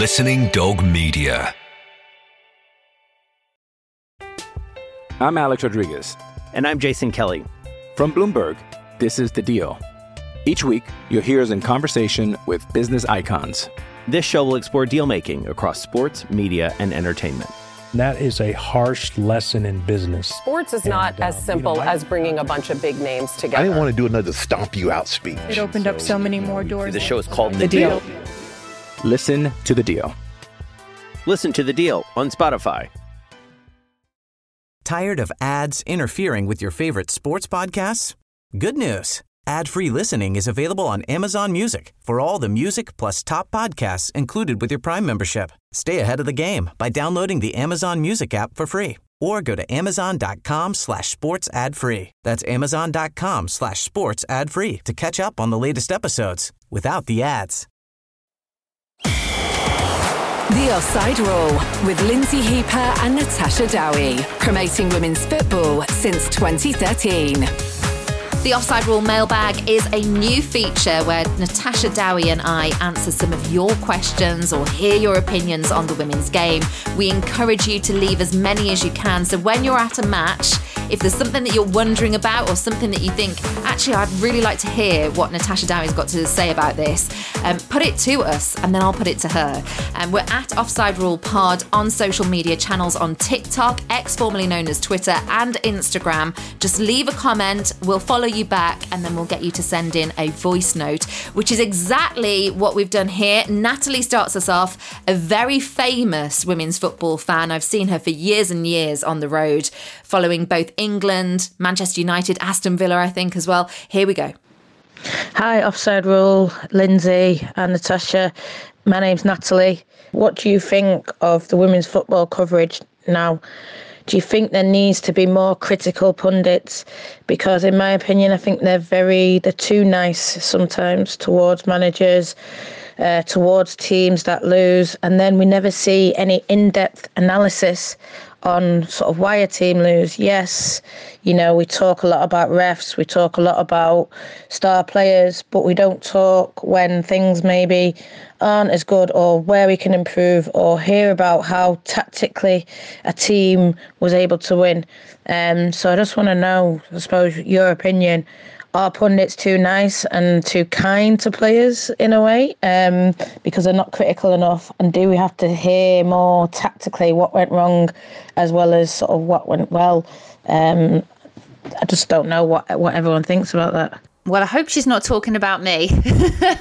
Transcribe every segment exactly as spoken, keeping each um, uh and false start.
Listening Dog Media. I'm Alex Rodriguez. And I'm Jason Kelly. From Bloomberg, this is The Deal. Each week, you'll hear us in conversation with business icons. This show will explore deal-making across sports, media, and entertainment. That is a harsh lesson in business. Sports is not and, as uh, simple you know, I, as bringing a bunch of big names together. I didn't want to do another stomp you out speech. It opened so, up so many more doors. The show is called The, the deal. deal. Listen to The Deal. Listen to The Deal on Spotify. Tired of ads interfering with your favorite sports podcasts? Good news. Ad-free listening is available on Amazon Music for all the music plus top podcasts included with your Prime membership. Stay ahead of the game by downloading the Amazon Music app for free or go to amazon.com slash sports ad free. That's amazon.com slash sports ad free to catch up on the latest episodes without the ads. The Offside Rule with Lindsay Hooper and Natasha Dowie, promoting women's football since twenty thirteen. The Offside Rule mailbag is a new feature where Natasha Dowie and I answer some of your questions or hear your opinions on the women's game. We encourage you to leave as many as you can. So when you're at a match, if there's something that you're wondering about or something that you think, actually, I'd really like to hear what Natasha Dowie's got to say about this, um, put it to us and then I'll put it to her. And um, we're at Offside Rule Pod on social media channels on TikTok, X formerly known as Twitter, and Instagram. Just leave a comment, we'll follow you back, and then we'll get you to send in a voice note, which is exactly what we've done here. Natalie starts us off, a very famous women's football fan. I've seen her for years and years on the road, following both England, Manchester United, Aston Villa, I think, as well. Here we go. Hi, Offside Rule, Lindsay and Natasha. My name's Natalie. What do you think of the women's football coverage now? Do you think there needs to be more critical pundits? Because in my opinion, I think they're very, they're too nice sometimes towards managers, uh, towards teams that lose. And then we never see any in-depth analysis on sort of why a team lose. Yes, you know, we talk a lot about refs, we talk a lot about star players, but we don't talk when things maybe aren't as good or where we can improve or hear about how tactically a team was able to win. Um, so I just want to know, I suppose, your opinion. Are pundits too nice and too kind to players in a way um, because they're not critical enough? And do we have to hear more tactically what went wrong as well as sort of what went well? Um, I just don't know what what everyone thinks about that. Well, I hope she's not talking about me. Well,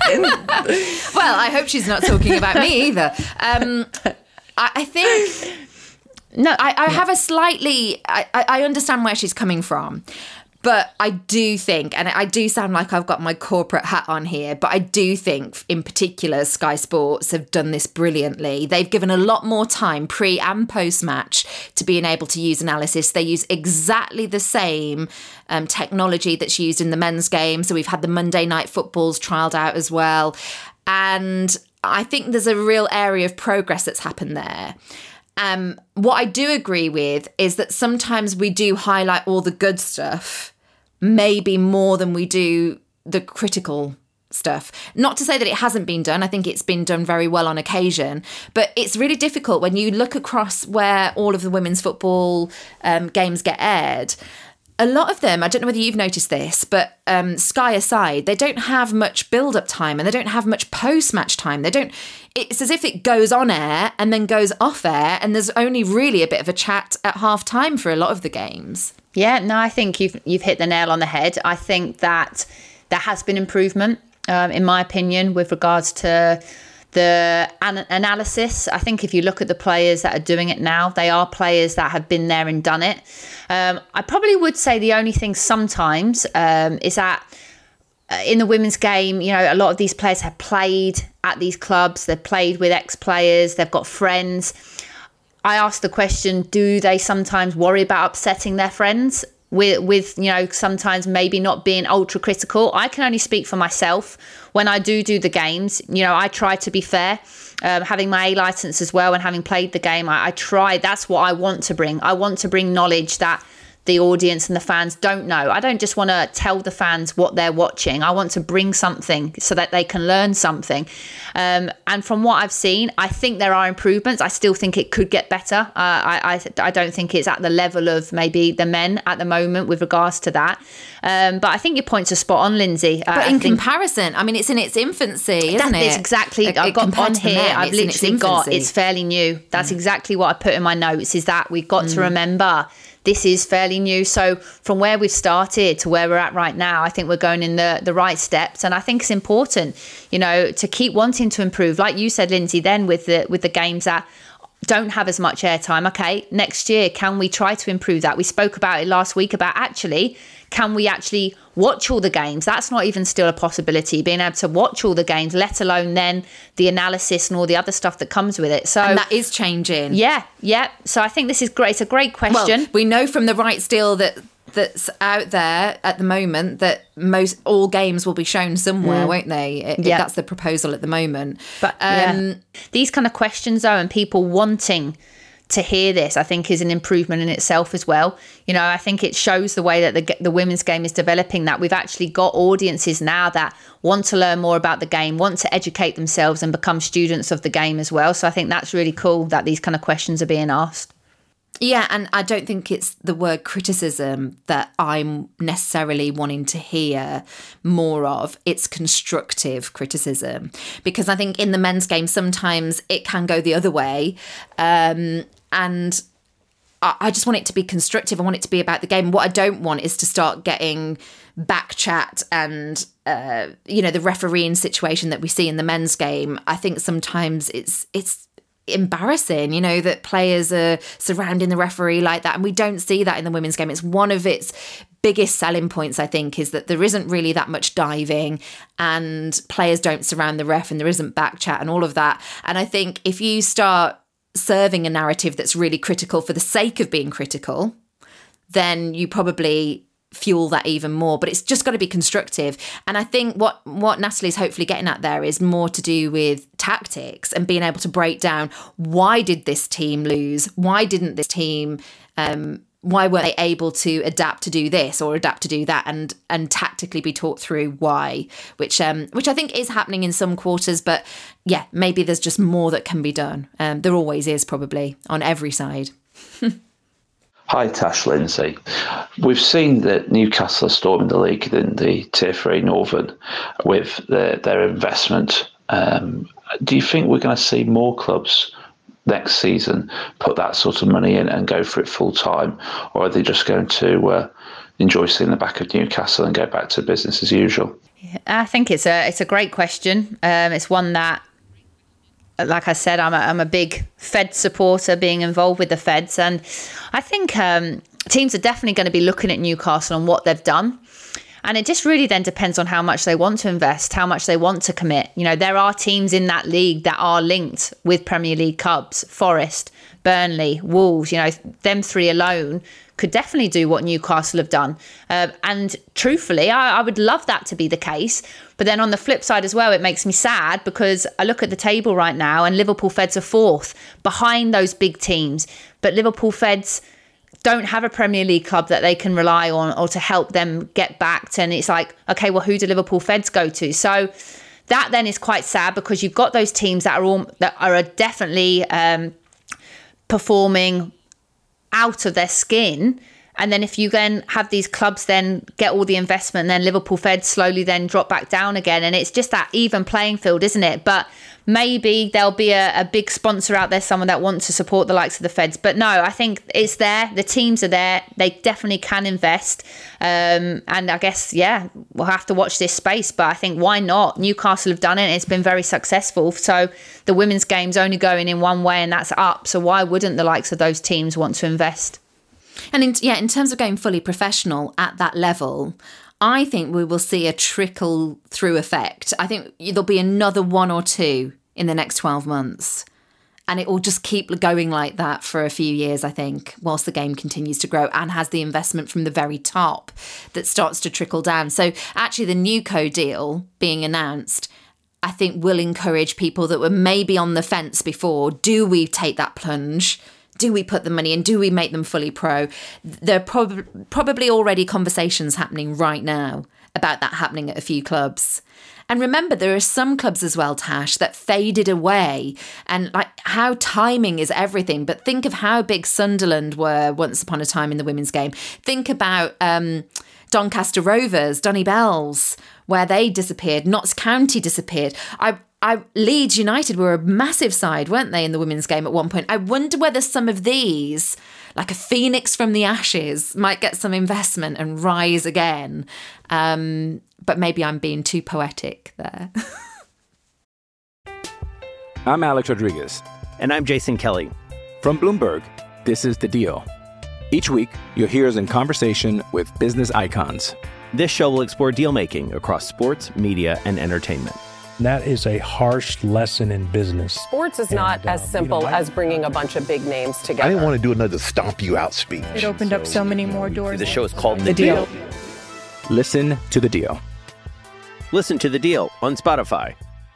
I hope she's not talking about me either. Um, I, I think... No, I, I have a slightly... I, I understand where she's coming from. But I do think, and I do sound like I've got my corporate hat on here, but I do think in particular Sky Sports have done this brilliantly. They've given a lot more time pre and post match to being able to use analysis. They use exactly the same um, technology that's used in the men's game. So we've had the Monday Night Footballs trialled out as well. And I think there's a real area of progress that's happened there. Um, what I do agree with is that sometimes we do highlight all the good stuff, maybe more than we do the critical stuff. Not to say that it hasn't been done. I think it's been done very well on occasion. But it's really difficult when you look across where all of the women's football um, games get aired. A lot of them, I don't know whether you've noticed this, but um, Sky aside, they don't have much build-up time and they don't have much post-match time. They don't. It's as if it goes on air and then goes off air, and there's only really a bit of a chat at half-time for a lot of the games. Yeah, no, I think you've you've hit the nail on the head. I think that there has been improvement, um, in my opinion, with regards to the an- analysis. I think if you look at the players that are doing it now, they are players that have been there and done it. Um, I probably would say the only thing sometimes um, is that uh, in the women's game, you know, a lot of these players have played at these clubs. They've played with ex-players. They've got friends. I ask the question, do they sometimes worry about upsetting their friends with, with, you know, sometimes maybe not being ultra critical? I can only speak for myself. When I do do the games, you know, I try to be fair. Um, having my A license as well and having played the game, I, I try. That's what I want to bring. I want to bring knowledge that the audience and the fans don't know. I don't just want to tell the fans what they're watching. I want to bring something so that they can learn something. Um, and from what I've seen, I think there are improvements. I still think it could get better. Uh, I, I I don't think it's at the level of maybe the men at the moment with regards to that. Um, but I think your points are spot on, Lindsay. But uh, in I think, comparison, I mean, it's in its infancy, isn't that it? is exactly. Uh, I've got on here. Men, I've literally got. It's fairly new. That's mm. exactly what I put in my notes. Is that we've got mm. to remember this is fairly new. So from where we've started to where we're at right now, I think we're going in the, the right steps. And I think it's important, you know, to keep wanting to improve. Like you said, Lindsay, then with the with the games that don't have as much airtime. Okay, next year, can we try to improve that? We spoke about it last week about actually, can we actually watch all the games? That's not even still a possibility, being able to watch all the games, let alone then the analysis and all the other stuff that comes with it. So and that is changing. Yeah, yeah. So I think this is great. It's a great question. Well, we know from the rights deal that that's out there at the moment that most all games will be shown somewhere, mm. won't they? It, yeah. That's the proposal at the moment. But um, yeah. these kind of questions, though, and people wanting to hear this, I think is an improvement in itself as well. You know, I think it shows the way that the the women's game is developing, that we've actually got audiences now that want to learn more about the game, want to educate themselves and become students of the game as well. So I think that's really cool that these kind of questions are being asked. Yeah, and I don't think it's the word criticism that I'm necessarily wanting to hear more of. It's constructive criticism, because I think in the men's game sometimes it can go the other way. Um, and I just want it to be constructive. I want it to be about the game. What I don't want is to start getting back chat and, uh, you know, the refereeing situation that we see in the men's game. I think sometimes it's it's embarrassing, you know, that players are surrounding the referee like that. And we don't see that in the women's game. It's one of its biggest selling points, I think, is that there isn't really that much diving and players don't surround the ref and there isn't back chat and all of that. And I think if you start serving a narrative that's really critical for the sake of being critical, then you probably fuel that even more. But it's just got to be constructive. And I think what what Natalie's hopefully getting at there is more to do with tactics and being able to break down, why did this team lose? Why didn't this team um why weren't they able to adapt to do this or adapt to do that, and and tactically be taught through why, which um which I think is happening in some quarters. But yeah, maybe there's just more that can be done. Um there always is, probably on every side. Hi, Tash, Lindsay. We've seen that Newcastle are storming the league in the Tier three Northern with their, their investment. Um, do you think we're going to see more clubs next season put that sort of money in and go for it full time? Or are they just going to uh, enjoy seeing the back of Newcastle and go back to business as usual? I think it's a it's a great question. Um, it's one that, like I said, I'm a, I'm a big Fed supporter, being involved with the Feds. And I think um, teams are definitely going to be looking at Newcastle and what they've done. And it just really then depends on how much they want to invest, how much they want to commit. You know, there are teams in that league that are linked with Premier League clubs, Forest, Burnley, Wolves, you know, them three alone could definitely do what Newcastle have done. Uh, and truthfully, I, I would love that to be the case. But then on the flip side as well, it makes me sad because I look at the table right now and Liverpool Feds are fourth behind those big teams. But Liverpool Feds don't have a Premier League club that they can rely on or to help them get backed. And it's like, okay, well, who do Liverpool Feds go to? So that then is quite sad, because you've got those teams that are all that are definitely um, performing out of their skin. And then if you then have these clubs then get all the investment, and then Liverpool Feds slowly then drop back down again. And it's just that even playing field, isn't it? But maybe there'll be a, a big sponsor out there, someone that wants to support the likes of the Feds. But no, I think it's there. The teams are there. They definitely can invest. Um, and I guess, yeah, we'll have to watch this space. But I think, why not? Newcastle have done it. It's been very successful. So the women's game's only going in one way, and that's up. So why wouldn't the likes of those teams want to invest? And in, yeah, in terms of going fully professional at that level, I think we will see a trickle through effect. I think there'll be another one or two in the next twelve months. And it will just keep going like that for a few years, I think, whilst the game continues to grow and has the investment from the very top that starts to trickle down. So actually the Newco deal being announced, I think will encourage people that were maybe on the fence before. Do we take that plunge? Do we put the money in? Do we make them fully pro? There are prob- probably already conversations happening right now about that happening at a few clubs. And remember, there are some clubs as well, Tash, that faded away. And like how timing is everything. But think of how big Sunderland were once upon a time in the women's game. Think about um, Doncaster Rovers, Donny Bells, where they disappeared. Notts County disappeared. I I, Leeds United were a massive side, weren't they, in the women's game at one point? I wonder whether some of these, like a phoenix from the ashes, might get some investment and rise again. Um, but maybe I'm being too poetic there. I'm Alex Rodriguez. And I'm Jason Kelly. From Bloomberg, this is The Deal. Each week, you'll hear us in conversation with business icons. This show will explore deal-making across sports, media, and entertainment. That is a harsh lesson in business. Sports is and, not as uh, simple you know, as bringing a bunch of big names together. I didn't want to do another stomp you out speech. It opened up so many more doors. The show is called The, The deal. Deal. Listen to The Deal. Listen to The Deal on Spotify.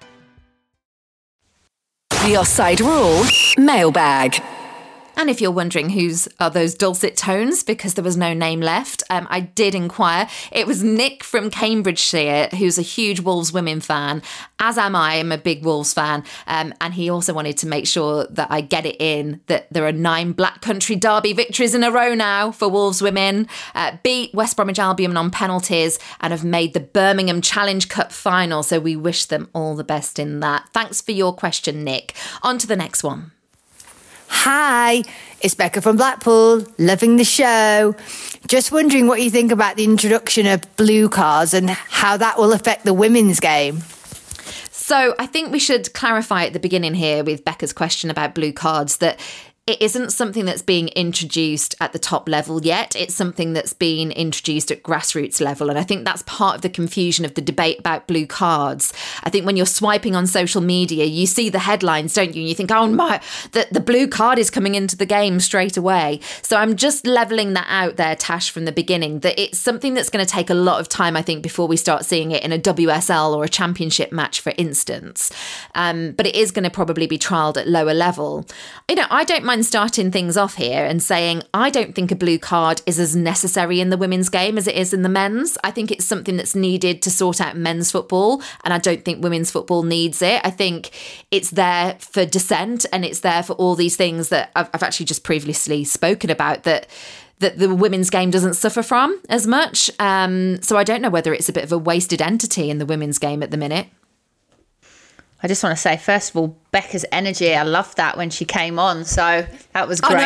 The Offside Rule Mailbag. And if you're wondering whose are those dulcet tones, because there was no name left, um, I did inquire. It was Nick from Cambridgeshire, who's a huge Wolves women fan, as am I. I'm a big Wolves fan. Um, and he also wanted to make sure that I get it in that there are nine Black Country Derby victories in a row now for Wolves women, uh, beat West Bromwich Albion on penalties and have made the Birmingham Challenge Cup final. So we wish them all the best in that. Thanks for your question, Nick. On to the next one. Hi, it's Becca from Blackpool, loving the show. Just wondering what you think about the introduction of blue cards and how that will affect the women's game. So I think we should clarify at the beginning here with Becca's question about blue cards that it isn't something that's being introduced at the top level yet. It's something that's been introduced at grassroots level. And I think that's part of the confusion of the debate about blue cards. I think when you're swiping on social media, you see the headlines, don't you? And you think, oh my, the, the blue card is coming into the game straight away. So I'm just levelling that out there, Tash, from the beginning, that it's something that's going to take a lot of time, I think, before we start seeing it in a W S L or a championship match, for instance. Um, but it is going to probably be trialled at lower level. You know, I don't mind starting things off here and saying I don't think a blue card is as necessary in the women's game as it is in the men's. I think it's something that's needed to sort out men's football, and I don't think women's football needs it. I think it's there for dissent, and it's there for all these things that I've, I've actually just previously spoken about that that the women's game doesn't suffer from as much. Um, so I don't know whether it's a bit of a wasted entity in the women's game at the minute. I just want to say, first of all, Becca's energy, I loved that when she came on. So that was great.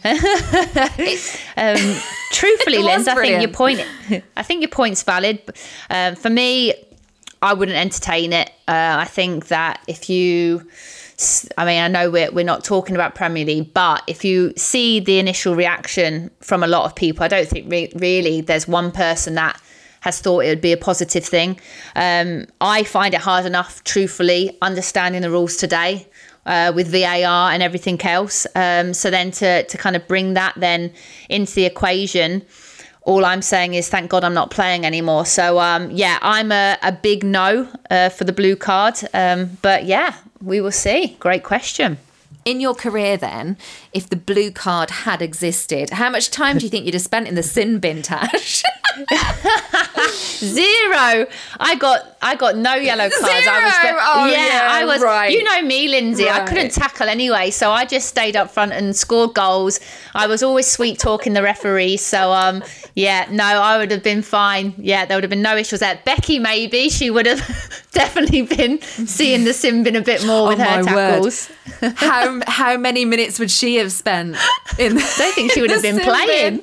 I know. um, truthfully, Linz, I think your point, I think your point's valid. Um, for me, I wouldn't entertain it. Uh, I think that if you, I mean, I know we're we're not talking about Premier League, but if you see the initial reaction from a lot of people, I don't think re- really there's one person that has thought it would be a positive thing. Um, I find it hard enough, truthfully, understanding the rules today uh, with V A R and everything else. Um, so then to to kind of bring that then into the equation, all I'm saying is thank God I'm not playing anymore. So um, yeah, I'm a, a big no uh, for the blue card. Um, but yeah, we will see. Great question. In your career then, if the blue card had existed, how much time do you think you'd have spent in the sin bin, Tash? Zero. I got I got no yellow cards. Zero. I was oh, yeah, yeah, I was right. You know me, Lindsay. Right. I couldn't tackle anyway, so I just stayed up front and scored goals. I was always sweet talking the referees. So um yeah, no, I would have been fine. Yeah, there would have been no issues there. Becky, maybe she would have definitely been seeing the sin bin a bit more with oh, her my tackles. Word. how how many minutes would she have spent in the, I don't think she would have been playing.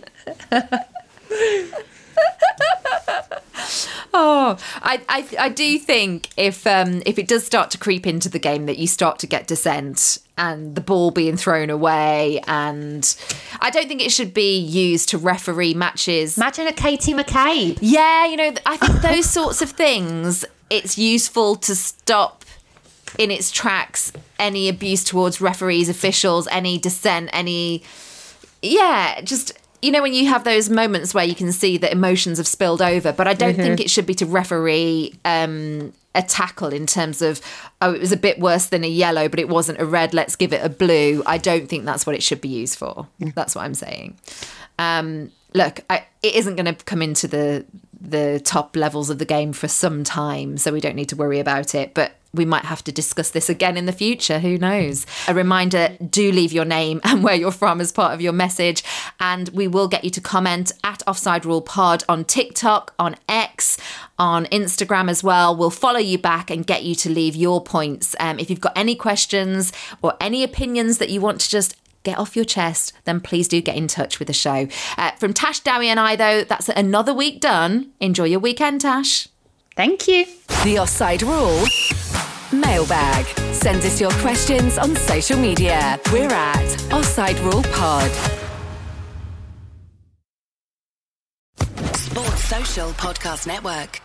Oh, I, I I do think if um if it does start to creep into the game that you start to get dissent and the ball being thrown away, and I don't think it should be used to referee matches. Imagine a Katie McCabe. Yeah, you know, I think those sorts of things, it's useful to stop in its tracks any abuse towards referees, officials, any dissent, any, yeah, just, you know, when you have those moments where you can see that emotions have spilled over, but I don't mm-hmm. think it should be to referee um, a tackle in terms of, oh, it was a bit worse than a yellow, but it wasn't a red, let's give it a blue. I don't think that's what it should be used for. That's what I'm saying. Um, look, I, it isn't going to come into the the top levels of the game for some time, so we don't need to worry about it. But we might have to discuss this again in the future. Who knows? A reminder, do leave your name and where you're from as part of your message. And we will get you to comment at Offside Rule Pod on TikTok, on X, on Instagram as well. We'll follow you back and get you to leave your points. Um, if you've got any questions or any opinions that you want to just get off your chest, then please do get in touch with the show. Uh, from Tash Dowie and I, though, that's another week done. Enjoy your weekend, Tash. Thank you. The Offside Rule Mailbag. Send us your questions on social media. We're at Offside Rule Pod. Sports Social Podcast Network.